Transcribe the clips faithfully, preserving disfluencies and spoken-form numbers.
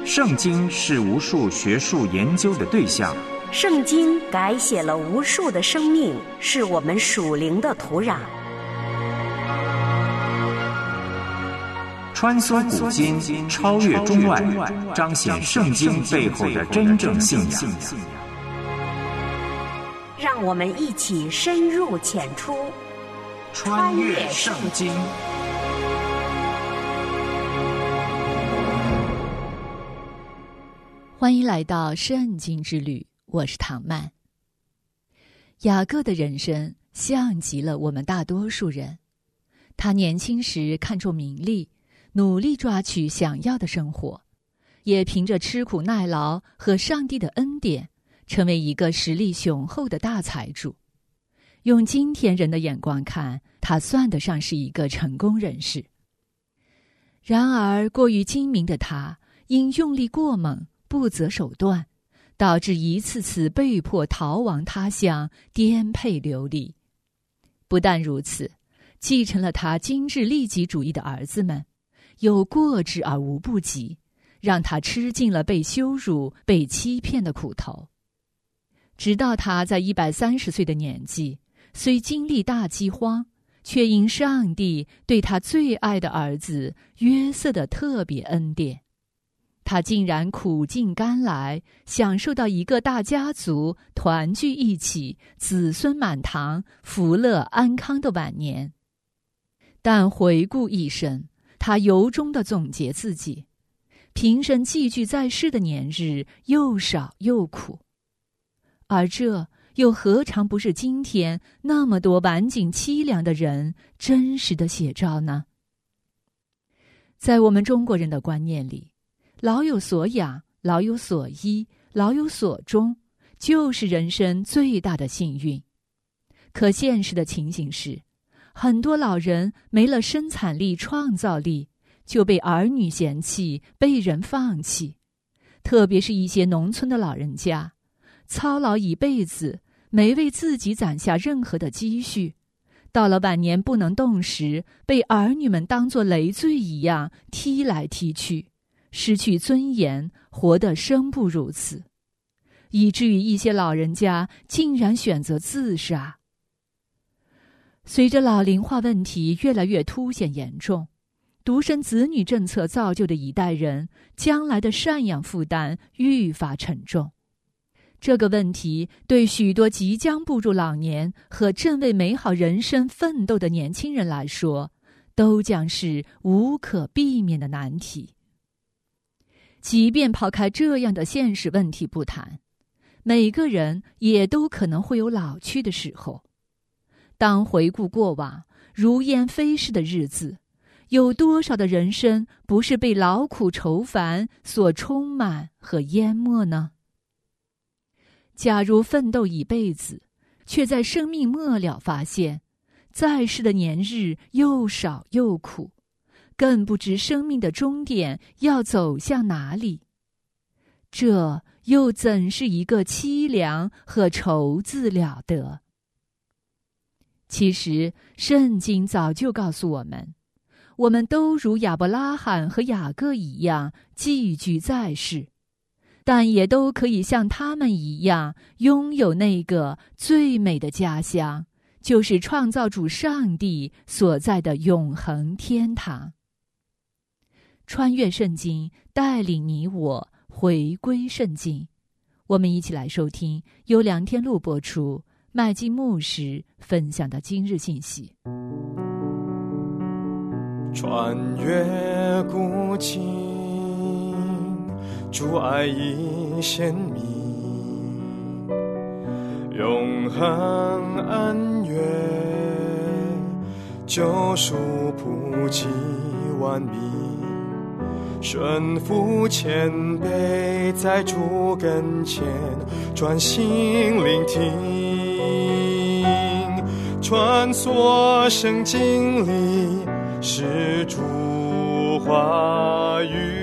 圣经是无数学术研究的对象， 圣经改写了无数的生命，是我们属灵的土壤。 穿梭古今，超越中外，彰显圣经背后的真正信仰。 让我们一起深入浅出， 穿越圣经。 欢迎来到圣经之旅，我是唐曼。雅各的人生像极了我们大多数人，他年轻时看重名利，努力抓取想要的生活，也凭着吃苦耐劳和上帝的恩典，成为一个实力雄厚的大财主。用今天人的眼光看，他算得上是一个成功人士。然而过于精明的他，因用力过猛，不择手段，导致一次次被迫逃亡他乡，颠沛流离。不但如此，继承了他精致利己主义的儿子们，有过之而无不及，让他吃尽了被羞辱、被欺骗的苦头。直到他在一百三十岁的年纪，虽经历大饥荒，却因上帝对他最爱的儿子约瑟的特别恩典，他竟然苦尽甘来，享受到一个大家族团聚一起，子孙满堂，福乐安康的晚年。但回顾一生，他由衷地总结自己，平生寄居在世的年日又少又苦，而这又何尝不是今天那么多晚景凄凉的人真实的写照呢？在我们中国人的观念里，老有所养，老有所依，老有所终，就是人生最大的幸运。可现实的情形是，很多老人没了生产力、创造力，就被儿女嫌弃，被人放弃。特别是一些农村的老人家，操劳一辈子，没为自己攒下任何的积蓄，到了晚年不能动时，被儿女们当作累赘一样踢来踢去，失去尊严，活得生不如死，以至于一些老人家竟然选择自杀。随着老龄化问题越来越凸显严重，独生子女政策造就的一代人将来的赡养负担愈发沉重。这个问题对许多即将步入老年和正为美好人生奋斗的年轻人来说，都将是无可避免的难题。即便抛开这样的现实问题不谈，每个人也都可能会有老去的时候。当回顾过往如烟飞逝的日子，有多少的人生不是被劳苦愁烦所充满和淹没呢？假如奋斗一辈子，却在生命末了发现，在世的年日又少又苦，更不知生命的终点要走向哪里，这又怎是一个凄凉和愁字了得？其实圣经早就告诉我们，我们都如亚伯拉罕和雅各一样寄居在世，但也都可以像他们一样拥有那个最美的家乡，就是创造主上帝所在的永恒天堂。穿越圣经，带领你我回归圣经。我们一起来收听由梁天禄播出，麦基牧师分享的今日信息。 穿越古今，主爱已显明，永恒恩怨，救赎普及万民，顺服谦卑，在主跟前专心聆听，穿梭圣经里是主话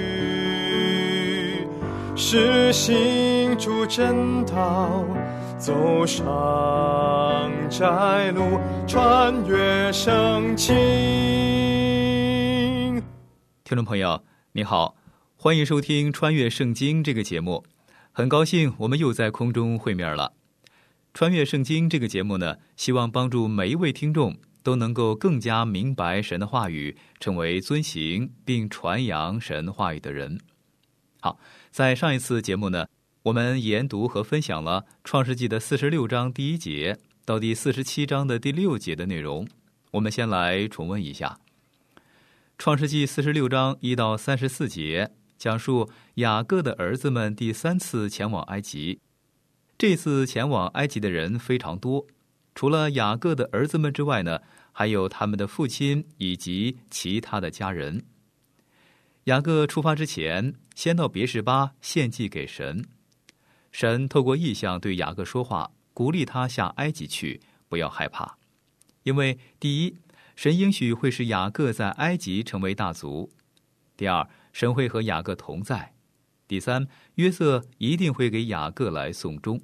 语，是行主真道，走上窄路，穿越圣经。 听众朋友你好， 欢迎收听《穿越圣经》这个节目，很高兴我们又在空中会面了。穿越圣经这个节目呢，希望帮助每一位听众都能够更加明白神的话语，成为遵行并传扬神话语的人。好，在上一次节目呢，我们研读和分享了创世纪的四十六章第一节到第四十七章的第六节的内容。我们先来重温一下。创世纪四十六章一到三十四节讲述雅各的儿子们第三次前往埃及。这次前往埃及的人非常多，除了雅各的儿子们之外呢，还有他们的父亲以及其他的家人。雅各出发之前，先到别是巴献祭给神。神透过异象对雅各说话，鼓励他下埃及去，不要害怕。因为第一，神应许会使雅各在埃及成为大族；第二，神会和雅各同在；第三，约瑟一定会给雅各来送终。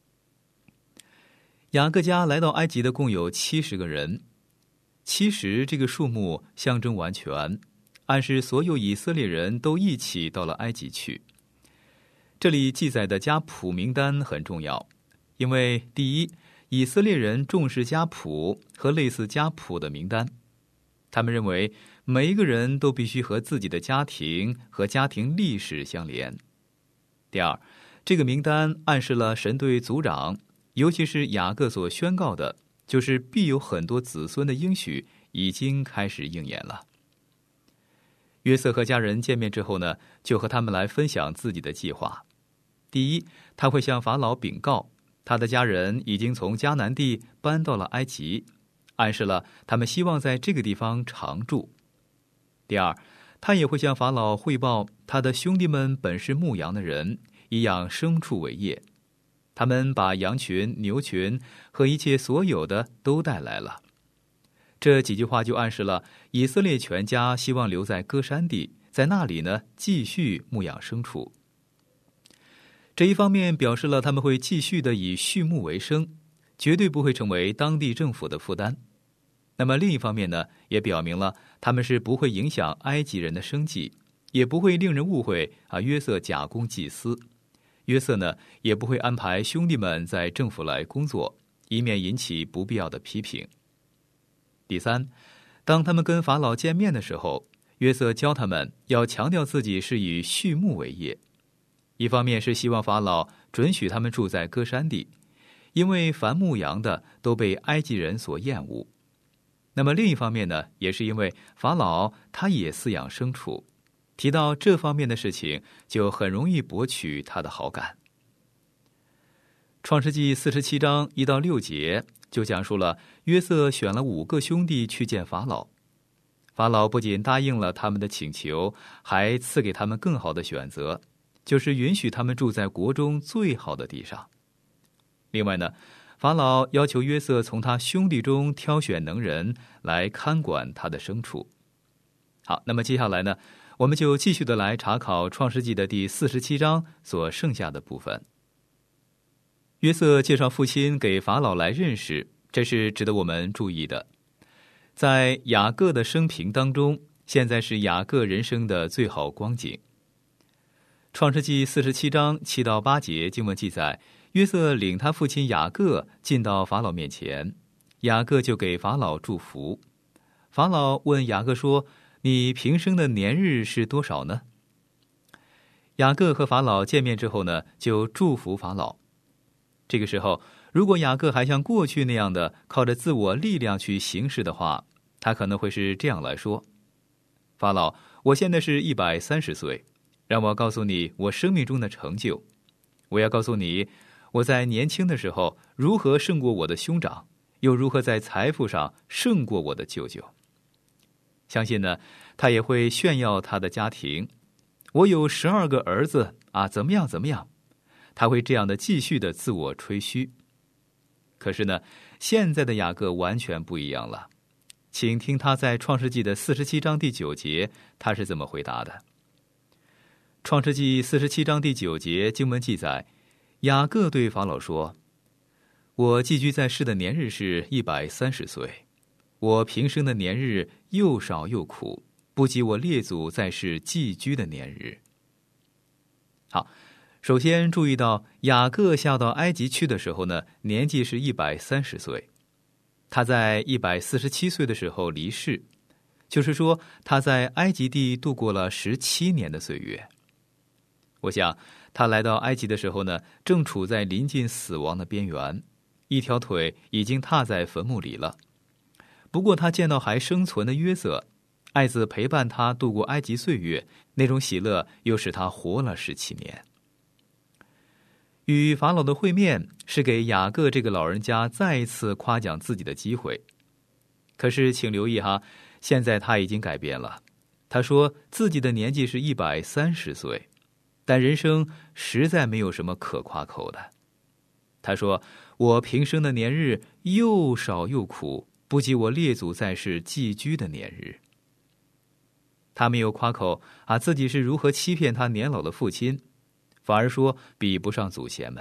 雅各家来到埃及的共有七十个人，七十这个数目象征完全，暗示所有以色列人都一起到了埃及去。这里记载的家谱名单很重要，因为第一，以色列人重视家谱和类似家谱的名单，他们认为每一个人都必须和自己的家庭和家庭历史相连。第二，这个名单暗示了神对族长，尤其是雅各所宣告的，就是必有很多子孙的应许已经开始应验了。约瑟和家人见面之后呢，就和他们来分享自己的计划。第一，他会向法老禀告，他的家人已经从迦南地搬到了埃及，暗示了他们希望在这个地方常住。第二，他也会向法老汇报，他的兄弟们本是牧羊的人，以养牲畜为业，他们把羊群、牛群和一切所有的都带来了。这几句话就暗示了以色列全家希望留在歌珊地，在那里呢继续牧养牲畜。这一方面表示了他们会继续的以畜牧为生，绝对不会成为当地政府的负担。那么另一方面呢，也表明了他们是不会影响埃及人的生计，也不会令人误会啊约瑟假公济私。约瑟呢也不会安排兄弟们在政府来工作，以免引起不必要的批评。第三，当他们跟法老见面的时候，约瑟教他们要强调自己是以畜牧为业。一方面是希望法老准许他们住在歌珊地，因为凡牧羊的都被埃及人所厌恶。那么另一方面呢，也是因为法老他也饲养牲畜，提到这方面的事情，就很容易博取他的好感。创世纪四十七章一到六节就讲述了约瑟选了五个兄弟去见法老。法老不仅答应了他们的请求，还赐给他们更好的选择，就是允许他们住在国中最好的地上。另外呢，法老要求约瑟从他兄弟中挑选能人来看管他的牲畜。好，那么接下来呢，我们就继续的来查考创世纪的第四十七章所剩下的部分。约瑟介绍父亲给法老来认识，这是值得我们注意的。在雅各的生平当中，现在是雅各人生的最好光景。创世纪四十七章七到八节经文记载，约瑟领他父亲雅各进到法老面前，雅各就给法老祝福。法老问雅各说，你平生的年日是多少呢？雅各和法老见面之后呢，就祝福法老。这个时候，如果雅各还像过去那样的靠着自我力量去行事的话，他可能会是这样来说：法老，我现在是一百三十岁，让我告诉你我生命中的成就。我要告诉你，我在年轻的时候如何胜过我的兄长，又如何在财富上胜过我的舅舅。相信呢，他也会炫耀他的家庭。我有十二个儿子啊，怎么样怎么样。他会这样的继续的自我吹嘘。可是呢，现在的雅各完全不一样了。请听他在创世纪的四十七章第九节，他是怎么回答的。创世纪四十七章第九节经文记载，雅各对法老说，我寄居在世的年日是一百三十岁，我平生的年日又少又苦，不及我列祖在世寄居的年日。 好，首先注意到雅各下到埃及去的时候呢，年纪是一百三十岁。他在一百四十七岁的时候离世，就是说他在埃及地度过了十七年的岁月。我想他来到埃及的时候呢，正处在临近死亡的边缘，一条腿已经踏在坟墓里了。不过他见到还生存的约瑟，爱子陪伴他度过埃及岁月，那种喜乐又使他活了十七年。与法老的会面是给雅各这个老人家再一次夸奖自己的机会。可是请留意哈，现在他已经改变了。他说自己的年纪是一百三十岁，但人生实在没有什么可夸口的。他说，我平生的年日又少又苦，不及我列祖在世寄居的年日。他没有夸口啊，自己是如何欺骗他年老的父亲，反而说比不上祖先们。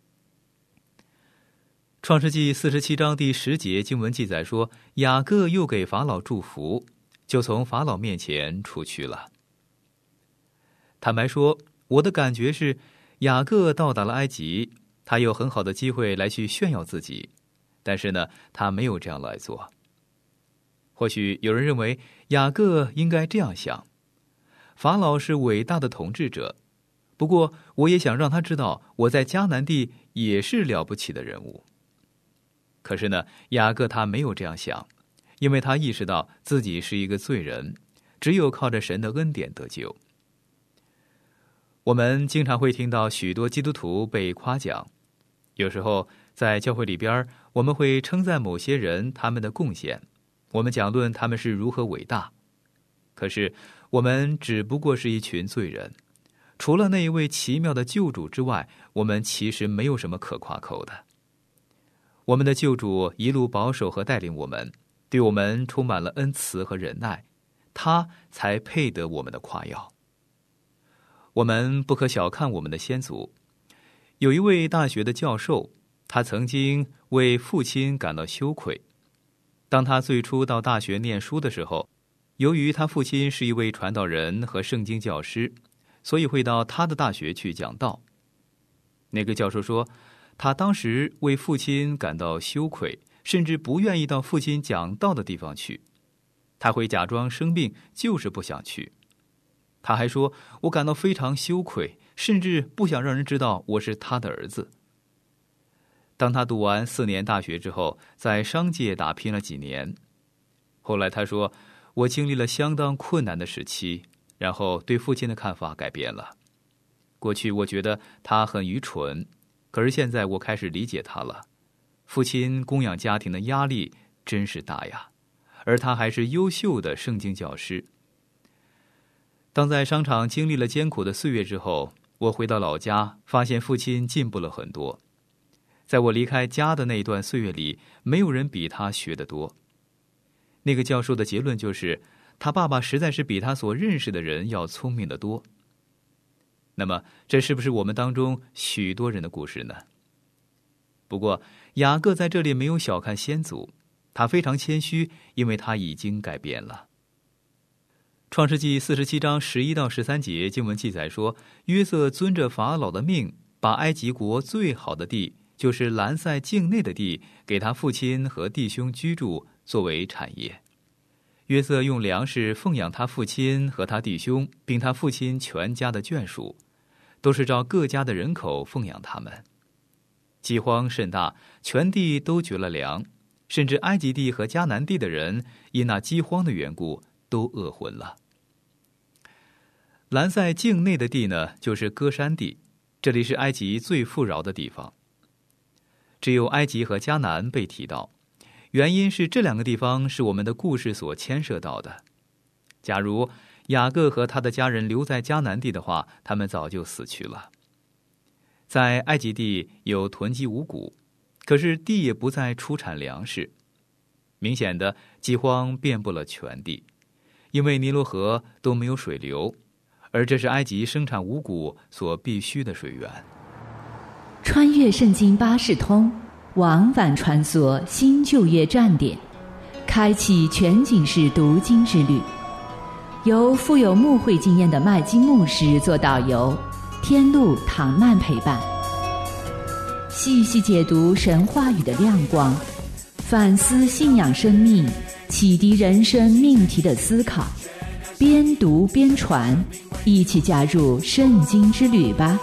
创世纪四十七章第十节经文记载说，雅各又给法老祝福，就从法老面前出去了。坦白说，我的感觉是雅各到达了埃及，他有很好的机会来去炫耀自己，但是呢，他没有这样来做。或许有人认为雅各应该这样想，法老是伟大的统治者，不过我也想让他知道我在迦南地也是了不起的人物。可是呢，雅各他没有这样想，因为他意识到自己是一个罪人，只有靠着神的恩典得救。我们经常会听到许多基督徒被夸奖，有时候在教会里边，我们会称赞某些人他们的贡献，我们讲论他们是如何伟大。可是我们只不过是一群罪人，除了那一位奇妙的救主之外，我们其实没有什么可夸口的。我们的救主一路保守和带领我们，对我们充满了恩慈和忍耐，他才配得我们的夸耀。我们不可小看我们的先祖。有一位大学的教授，他曾经为父亲感到羞愧。当他最初到大学念书的时候，由于他父亲是一位传道人和圣经教师，所以会到他的大学去讲道。那个教授说，他当时为父亲感到羞愧，甚至不愿意到父亲讲道的地方去。他会假装生病，就是不想去。他还说，我感到非常羞愧，甚至不想让人知道我是他的儿子。当他读完四年大学之后，在商界打拼了几年。后来他说，我经历了相当困难的时期，然后对父亲的看法改变了。过去我觉得他很愚蠢，可是现在我开始理解他了。父亲供养家庭的压力真是大呀，而他还是优秀的圣经教师。当在商场经历了艰苦的岁月之后，我回到老家，发现父亲进步了很多。在我离开家的那一段岁月里，没有人比他学得多。那个教授的结论就是，他爸爸实在是比他所认识的人要聪明得多。那么，这是不是我们当中许多人的故事呢？不过，雅各在这里没有小看先祖，他非常谦虚，因为他已经改变了。创世纪四十七章十一到十三节经文记载说，约瑟遵着法老的命，把埃及国最好的地，就是兰塞境内的地，给他父亲和弟兄居住，作为产业。约瑟用粮食奉养他父亲和他弟兄，并他父亲全家的眷属，都是照各家的人口奉养他们。饥荒甚大，全地都绝了粮，甚至埃及地和迦南地的人因那饥荒的缘故都饿昏了。兰塞境内的地呢，就是歌珊地，这里是埃及最富饶的地方。只有埃及和迦南被提到，原因是这两个地方是我们的故事所牵涉到的。假如雅各和他的家人留在迦南地的话，他们早就死去了。在埃及地有囤积五谷，可是地也不再出产粮食。明显的饥荒遍布了全地，因为尼罗河都没有水流，而这是埃及生产五谷所必须的水源。 穿越圣经巴士通，往返穿梭新旧约站点，开启全景式读经之旅。由富有牧会经验的麦基牧师做导游， 天路唐曼陪伴，细细解读神话语的亮光，反思信仰生命，启迪人生命题的思考，边读边传，一起加入圣经之旅吧。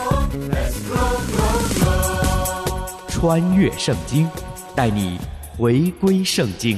穿越圣经，带你回归圣经。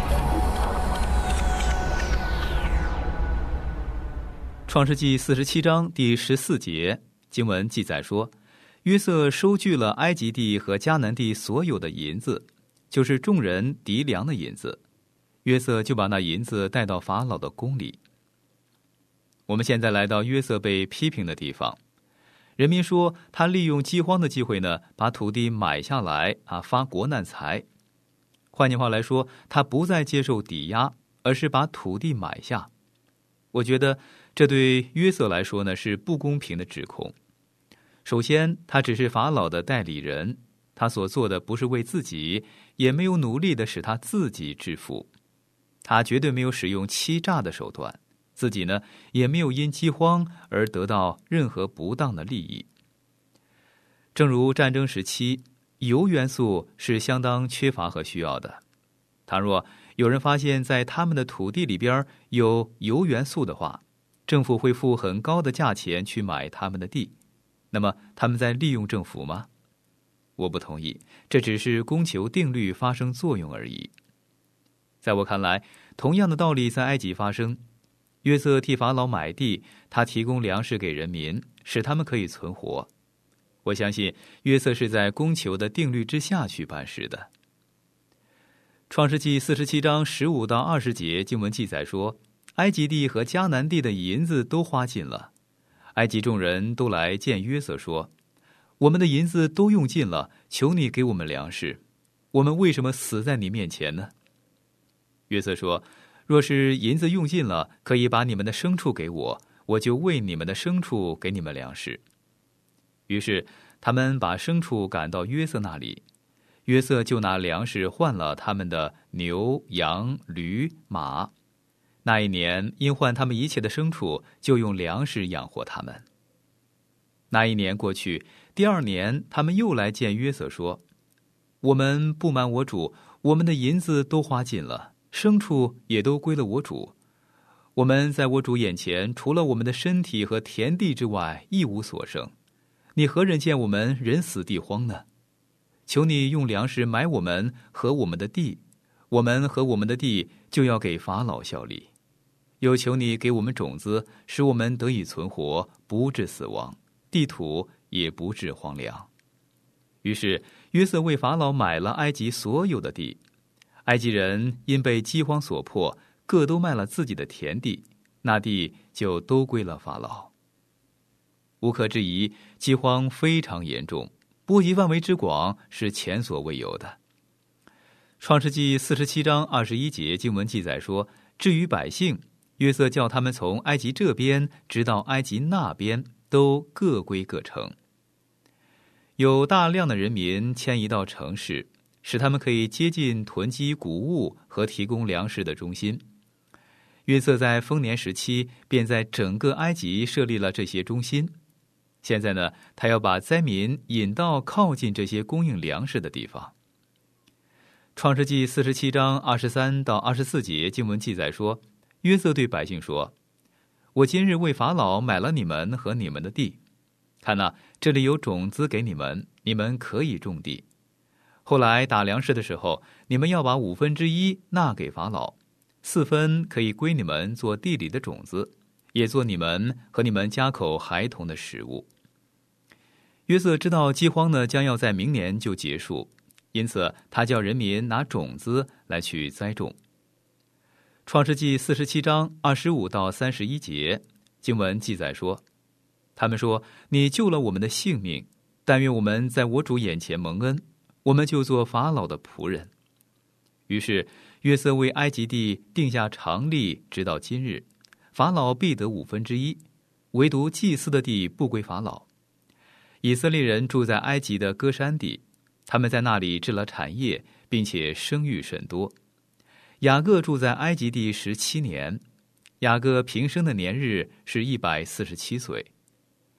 创世纪四十七章第十四节，经文记载说，约瑟收据了埃及地和迦南地所有的银子，就是众人籴粮的银子。约瑟就把那银子带到法老的宫里。我们现在来到约瑟被批评的地方，人民说他利用饥荒的机会呢，把土地买下来啊，发国难财。换句话来说，他不再接受抵押，而是把土地买下。我觉得这对约瑟来说呢是不公平的指控。首先，他只是法老的代理人，他所做的不是为自己，也没有努力的使他自己致富。他绝对没有使用欺诈的手段，自己呢也没有因饥荒而得到任何不当的利益。正如战争时期，铀元素是相当缺乏和需要的。倘若有人发现在他们的土地里边有铀元素的话，政府会付很高的价钱去买他们的地。那么他们在利用政府吗？我不同意，这只是供求定律发生作用而已。在我看来，同样的道理在埃及发生。约瑟替法老买地，他提供粮食给人民，使他们可以存活。我相信约瑟是在供求的定律之下去办事的。创世纪四十七章十五到二十节经文记载说，埃及地和迦南地的银子都花尽了。埃及众人都来见约瑟说，我们的银子都用尽了，求你给我们粮食，我们为什么死在你面前呢？约瑟说，若是银子用尽了，可以把你们的牲畜给我，我就喂你们的牲畜给你们粮食。于是他们把牲畜赶到约瑟那里，约瑟就拿粮食换了他们的牛、羊、驴、马。那一年因换他们一切的牲畜，就用粮食养活他们。那一年过去，第二年他们又来见约瑟说，我们不瞒我主，我们的银子都花尽了，牲畜也都归了我主。我们在我主眼前，除了我们的身体和田地之外，一无所剩。你何忍见我们人死地荒呢？求你用粮食买我们和我们的地，我们和我们的地就要给法老效力。又求你给我们种子，使我们得以存活，不致死亡，地土也不致荒凉。于是约瑟为法老买了埃及所有的地。埃及人因被饥荒所迫，各都卖了自己的田地，那地就都归了法老。无可置疑，饥荒非常严重，波及范围之广是前所未有的。创世纪四十七章二十一节经文记载说，至于百姓，约瑟叫他们从埃及这边直到埃及那边，都各归各城。有大量的人民迁移到城市，使他们可以接近囤积谷物和提供粮食的中心。约瑟在丰年时期便在整个埃及设立了这些中心。现在呢，他要把灾民引到靠近这些供应粮食的地方。创世纪四十七章二十三到二十四节经文记载说，约瑟对百姓说，我今日为法老买了你们和你们的地，看哪，这里有种子给你们，你们可以种地。后来打粮食的时候，你们要把五分之一纳给法老，四分可以归你们做地里的种子，也做你们和你们家口孩童的食物。约瑟知道饥荒呢将要在明年就结束，因此他叫人民拿种子来去栽种。创世纪四十七章二十五到三十一节经文记载说，他们说，你救了我们的性命，但愿我们在我主眼前蒙恩，我们就做法老的仆人。于是约瑟为埃及地定下常例，直到今日，法老必得五分之一，唯独祭司的地不归法老。以色列人住在埃及的歌珊地，他们在那里置了产业，并且生育甚多。雅各住在埃及地十七年，雅各平生的年日是一百四十七岁。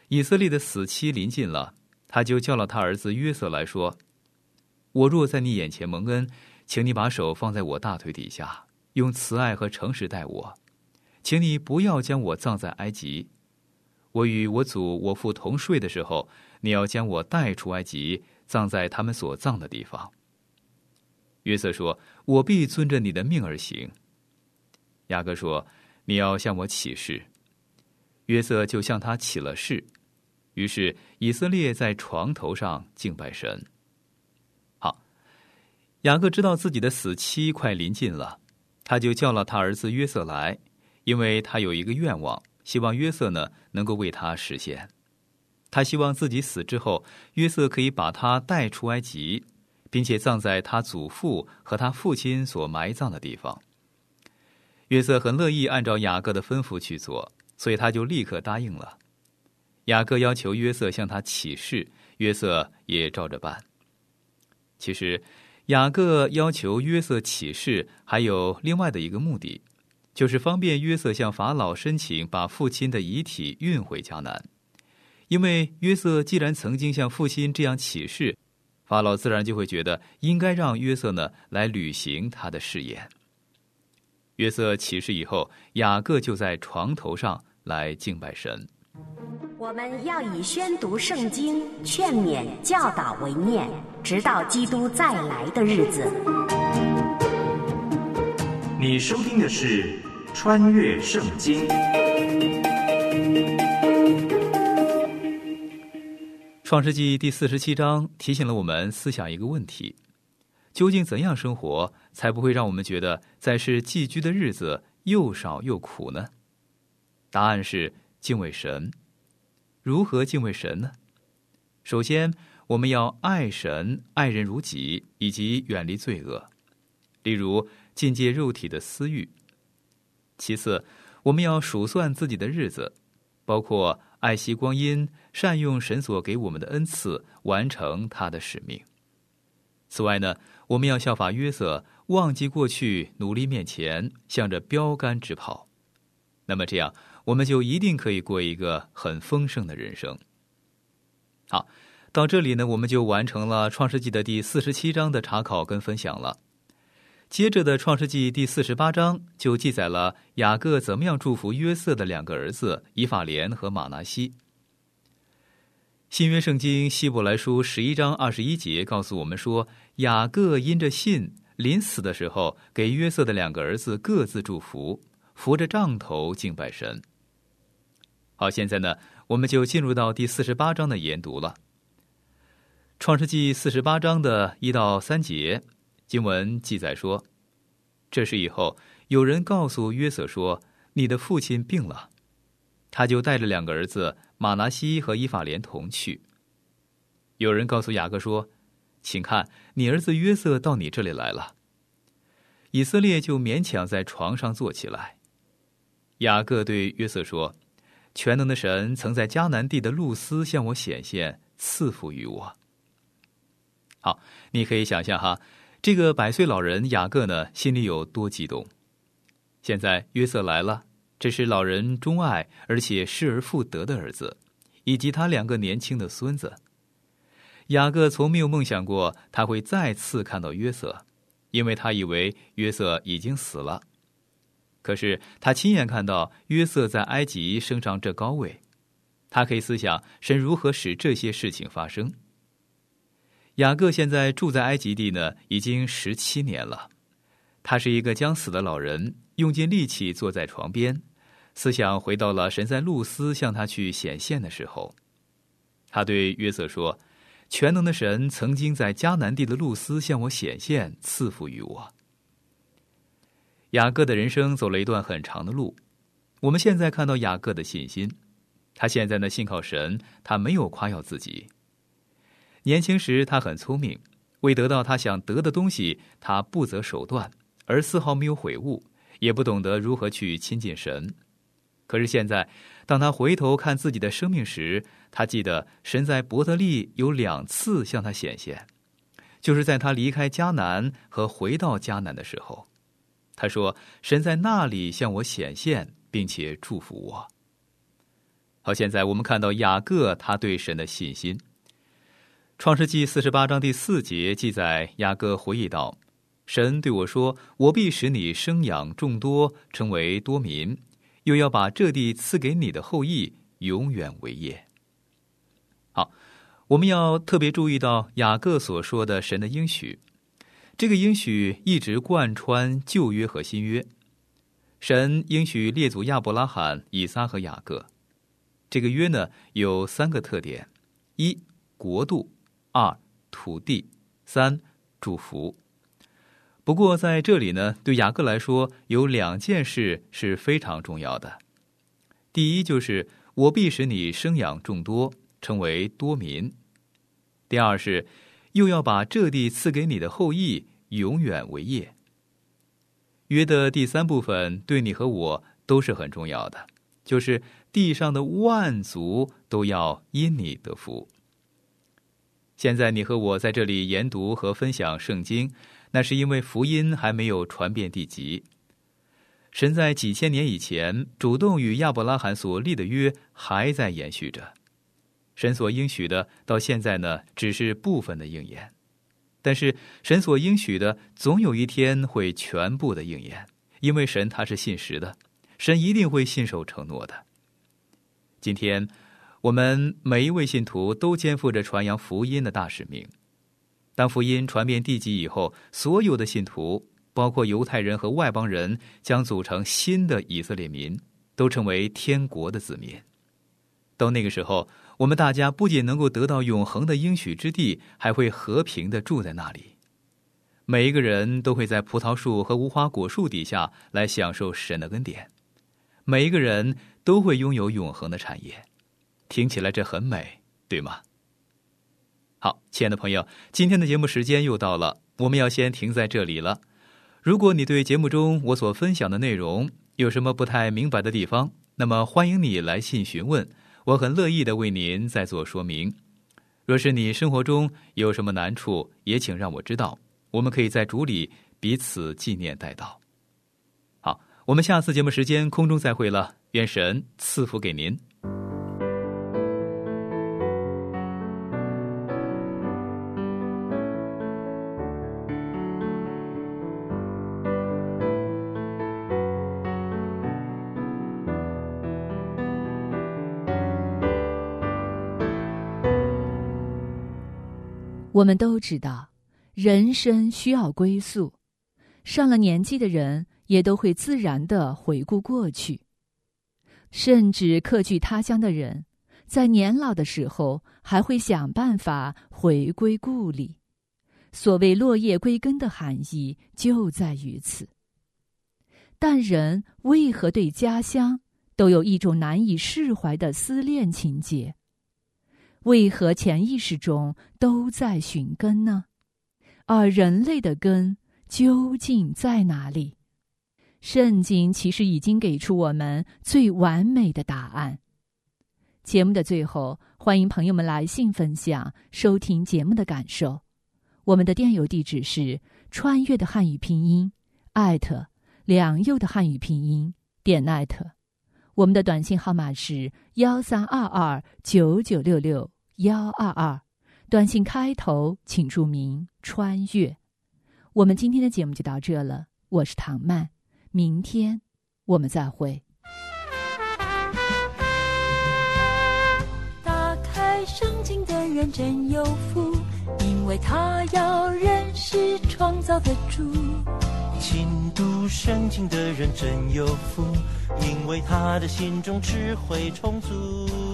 以色列的死期临近了，他就叫了他儿子约瑟来说：我若在你眼前蒙恩，请你把手放在我大腿底下，用慈爱和诚实待我，请你不要将我葬在埃及。我与我祖我父同睡的时候，你要将我带出埃及，葬在他们所葬的地方。约瑟说：我必遵着你的命而行。雅各说：你要向我起誓。约瑟就向他起了誓。于是以色列在床头上敬拜神。好，雅各知道自己的死期快临近了，他就叫了他儿子约瑟来，因为他有一个愿望，希望约瑟呢能够为他实现。他希望自己死之后，约瑟可以把他带出埃及，并且葬在他祖父和他父亲所埋葬的地方。约瑟很乐意按照雅各的吩咐去做，所以他就立刻答应了。雅各要求约瑟向他起誓，约瑟也照着办。其实雅各要求约瑟起誓还有另外的一个目的，就是方便约瑟向法老申请把父亲的遗体运回迦南。因为约瑟既然曾经向父亲这样起誓，法老自然就会觉得应该让约瑟呢来履行他的誓言。约瑟起誓以后，雅各就在床头上来敬拜神。 我们要以宣读圣经、劝勉、教导为念，直到基督再来的日子。 你收听的是《穿越圣经》。 创世纪第四十七章提醒了我们思想一个问题：究竟怎样生活才不会让我们觉得在世寄居的日子又少又苦呢？答案是敬畏神。如何敬畏神呢？首先，我们要爱神、爱人如己，以及远离罪恶，例如禁戒肉体的私欲。其次，我们要数算自己的日子，包括爱惜光阴，善用神所给我们的恩赐，完成他的使命。此外呢，我们要效法约瑟，忘记过去，努力面前，向着标杆直跑。那么这样，我们就一定可以过一个很丰盛的人生。好，到这里呢，我们就完成了创世纪的第四十七章的查考跟分享了。接着的创世纪第四十八章就记载了雅各怎么样祝福约瑟的两个儿子以法莲和玛拿西。新约圣经希伯来书十一章二十一节告诉我们说，雅各因着信，临死的时候给约瑟的两个儿子各自祝福，扶着杖头敬拜神。好，现在呢，我们就进入到第四十八章的研读了。创世纪四十八章的一到三节，经文记载说，这事以后，有人告诉约瑟说，你的父亲病了。他就带着两个儿子玛拿西和以法莲同去。有人告诉雅各说，请看，你儿子约瑟到你这里来了。以色列就勉强在床上坐起来。雅各对约瑟说，全能的神曾在迦南地的路斯向我显现，赐福于我。好，你可以想象哈，这个百岁老人雅各呢，心里有多激动。现在约瑟来了，这是老人钟爱而且失而复得的儿子，以及他两个年轻的孙子。雅各从没有梦想过他会再次看到约瑟，因为他以为约瑟已经死了。可是他亲眼看到约瑟在埃及升上这高位，他可以思想神如何使这些事情发生。雅各现在住在埃及地呢，已经十七年了。他是一个将死的老人，用尽力气坐在床边，思想回到了神在路斯向他去显现的时候。他对约瑟说，全能的神曾经在迦南地的路斯向我显现，赐福于我。雅各的人生走了一段很长的路，我们现在看到雅各的信心。他现在呢，信靠神，他没有夸耀自己。年轻时他很聪明，为得到他想得的东西，他不择手段，而丝毫没有悔悟，也不懂得如何去亲近神。可是现在，当他回头看自己的生命时，他记得神在伯特利有两次向他显现，就是在他离开迦南和回到迦南的时候。他说，神在那里向我显现，并且祝福我。 好，现在我们看到雅各他对神的信心。创世纪四十八章第四节记载，雅各回忆道：神对我说，我必使你生养众多，成为多民，又要把这地赐给你的后裔，永远为业。好，我们要特别注意到雅各所说的神的应许，这个应许一直贯穿旧约和新约。神应许列祖亚伯拉罕、以撒和雅各。这个约呢有三个特点：一、国度；二、土地；三、祝福。不过在这里呢，对雅各来说有两件事是非常重要的。第一就是我必使你生养众多，成为多民。第二是又要把这地赐给你的后裔，永远为业。约的第三部分对你和我都是很重要的，就是地上的万族都要因你得福。现在你和我在这里研读和分享圣经，那是因为福音还没有传遍地极。神在几千年以前主动与亚伯拉罕所立的约还在延续着。神所应许的到现在呢，只是部分的应验。但是神所应许的总有一天会全部的应验，因为神他是信实的，神一定会信守承诺的。今天我们每一位信徒都肩负着传扬福音的大使命。当福音传遍地极以后，所有的信徒，包括犹太人和外邦人，将组成新的以色列民，都成为天国的子民。到那个时候，我们大家不仅能够得到永恒的应许之地，还会和平地住在那里。每一个人都会在葡萄树和无花果树底下来享受神的恩典。每一个人都会拥有永恒的产业。听起来这很美，对吗？好，亲爱的朋友，今天的节目时间又到了，我们要先停在这里了。如果你对节目中我所分享的内容有什么不太明白的地方，那么欢迎你来信询问，我很乐意的为您再做说明。若是你生活中有什么难处，也请让我知道，我们可以在主里彼此纪念代祷。好，我们下次节目时间空中再会了，愿神赐福给您。 我们都知道，人生需要归宿，上了年纪的人也都会自然地回顾过去，甚至客居他乡的人，在年老的时候还会想办法回归故里。所谓落叶归根的含义就在于此。但人为何对家乡都有一种难以释怀的思恋情结？为何潜意识中都在寻根呢？而人类的根究竟在哪里？圣经其实已经给出我们最完美的答案。节目的最后，欢迎朋友们来信分享收听节目的感受。我们的电邮地址是穿越的汉语拼音艾特良佑的汉语拼音点艾特。我们的短信号码是幺三二二九九六六幺二二，短信开头请注明穿越。我们今天的节目就到这了，我是唐曼，明天我们再会。 打开圣经的人真有福，因为他要认识创造的主。 勤读圣经的人真有福，因为他的心中智慧充足。